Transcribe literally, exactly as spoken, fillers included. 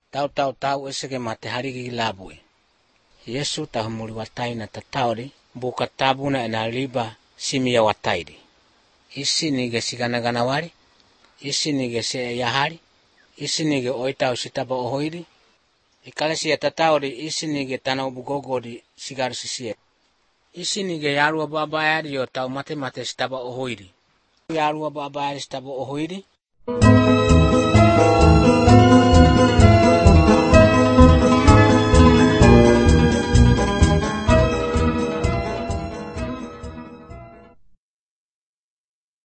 Tau tau tau esege mate harigi labue. Yesu tahumuli watai na tataori buka tabuna ena liba simia wataidi. Isi nige sigana wari, isi nige se yahari, isi nige oitau sitaba ohoiri. Ikalesi ya tataori isi nige tanau bugogodi sigaru sisie. Isi nige yarua babayari yo tau mate mate sitaba ohoiri. Yarua babayari sitaba ohoiri.